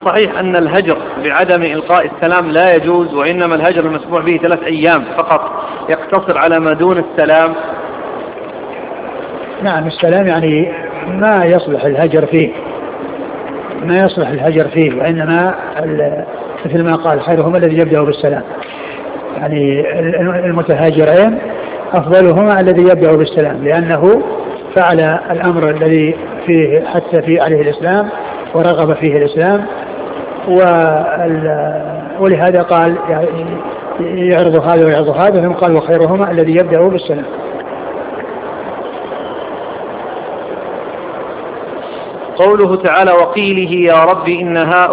صحيح أن الهجر بعدم إلقاء السلام لا يجوز، وإنما الهجر المسموح به 3 أيام فقط يقتصر على ما دون السلام؟ نعم، السلام يعني ما يصلح الهجر فيه، وإنما مثل ما قال خيرهما الذي يبدأ بالسلام، يعني المتهاجرين أفضلهما الذي يبدأ بالسلام، لأنه فعل الأمر الذي فيه حتى فيه عليه الإسلام ورغب فيه الإسلام، ولهذا قال يعرض هذا ويعرض هذا، ثم قال وخيرهما الذي يبدأ بالسلام. قوله تعالى وقيله يا رب إن هؤلاء